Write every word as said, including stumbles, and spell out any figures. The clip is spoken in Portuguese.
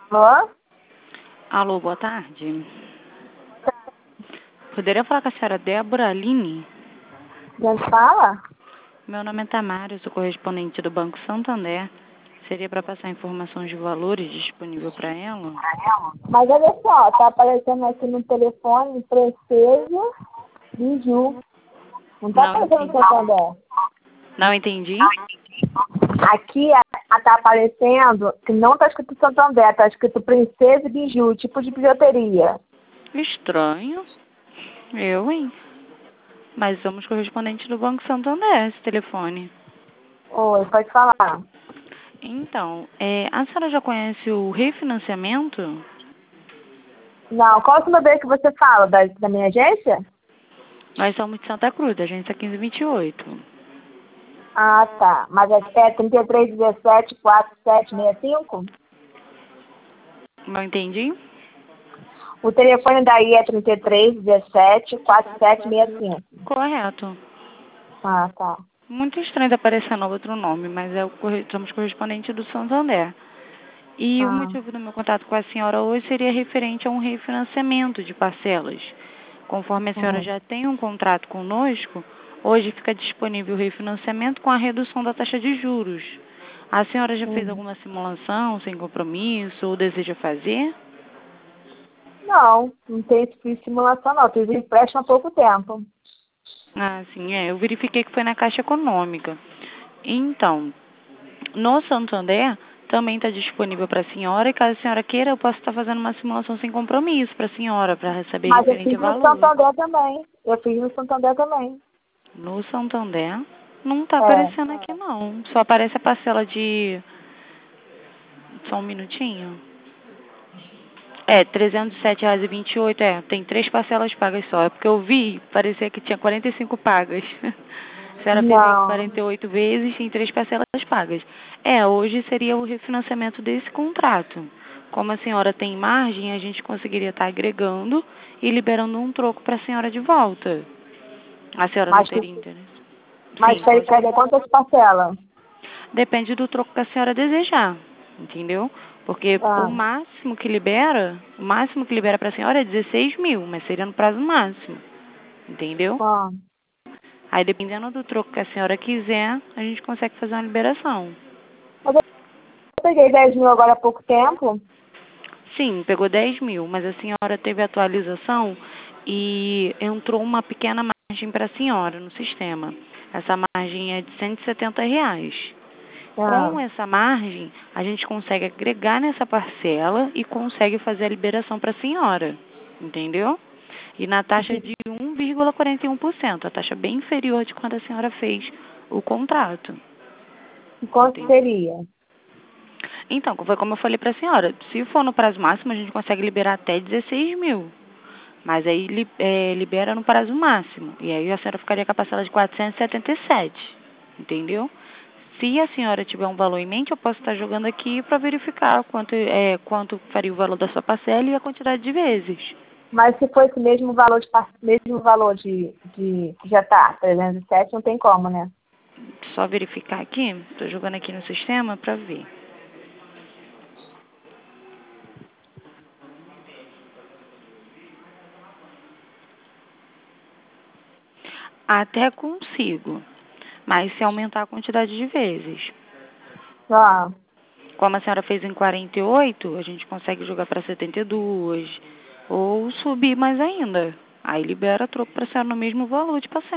Alô? Alô, boa tarde. Poderia falar com a senhora Débora Aline? Quem fala? Meu nome é Tamara, eu sou correspondente do Banco Santander. Seria para passar informações de valores disponível para ela? Mas olha só, tá aparecendo aqui no telefone Princesa Biju. Não tá Não aparecendo no entendi. Santander. Não entendi? Aqui a, a, tá aparecendo que não tá escrito Santander, tá escrito Princesa Biju, tipo de bijuteria. Estranho. Eu, hein? Mas somos correspondentes do Banco Santander, esse telefone. Oi, pode falar. Então, é, a senhora já conhece o refinanciamento? Não, qual é o número que você fala? Da, da minha agência? Nós somos de Santa Cruz, da agência quinze vinte e oito. Ah, tá. Mas é, é trinta e três, dezessete, quarenta e sete, sessenta e cinco? Não entendi? O telefone daí é trinta e três, dezessete, quarenta e sete, sessenta e cinco. Correto. Ah, tá. Muito estranho estar aparecendo outro nome, mas é o corre- somos correspondente do Santander. E o Ah, motivo do meu contato com a senhora hoje seria referente a um refinanciamento de parcelas. Conforme a senhora hum. já tem um contrato conosco, hoje fica disponível o refinanciamento com a redução da taxa de juros. A senhora já fez Hum. alguma simulação sem compromisso ou deseja fazer? Não, não tem fiz simulação não. Fiz empréstimo há pouco tempo. Ah, sim, é. Eu verifiquei que foi na Caixa Econômica. Então, no Santander também está disponível para a senhora e caso a senhora queira, eu posso estar fazendo uma simulação sem compromisso para a senhora, para receber Mas eu referente a fiz no valor. Santander também. Eu fiz no Santander também. No Santander não está É. aparecendo aqui não. Só aparece a parcela de. Só um minutinho. É, trezentos e sete reais e vinte e oito, é. Tem três parcelas pagas só. É porque eu vi, parecia que tinha quarenta e cinco pagas. A senhora fez em Não. quarenta e oito vezes, tem três parcelas pagas. É, hoje seria o refinanciamento desse contrato. Como a senhora tem margem, a gente conseguiria estar agregando e liberando um troco para a senhora de volta. A senhora não Mas, que- teria interesse? mas Sim, quer, pode. quer ver quantas parcelas? Depende do troco que a senhora desejar, entendeu? Porque o Ah, máximo que libera, o máximo que libera para a senhora é dezesseis mil, mas seria no prazo máximo, entendeu? ah. Aí, dependendo do troco que a senhora quiser, a gente consegue fazer uma liberação. Mas eu peguei dez mil agora há pouco tempo. Sim, pegou dez mil, mas a senhora teve atualização e entrou uma pequena margem para a senhora no sistema. Essa margem é de cento e setenta reais. Ah, Com essa margem, a gente consegue agregar nessa parcela e consegue fazer a liberação para a senhora, entendeu? E na e taxa que, de um vírgula quarenta e um por cento, a taxa bem inferior de quando a senhora fez o contrato, e quanto entendeu? seria? Então, foi como eu falei para a senhora, se for no prazo máximo, a gente consegue liberar até dezesseis mil, mas aí li- é, libera no prazo máximo, e aí a senhora ficaria com a parcela de quatrocentos e setenta e sete, entendeu? Se a senhora tiver um valor em mente, eu posso estar jogando aqui para verificar quanto, é, quanto faria o valor da sua parcela e a quantidade de vezes. Mas se for esse mesmo valor de par- mesmo valor de, de que já tá, trezentos e sete, não tem como, né? Só verificar aqui, estou jogando aqui no sistema para ver. Até consigo, mas se aumentar a quantidade de vezes. Ah, Como a senhora fez em quarenta e oito, a gente consegue jogar para setenta e dois ou subir mais ainda. Aí libera troco para a senhora no mesmo valor de parcela.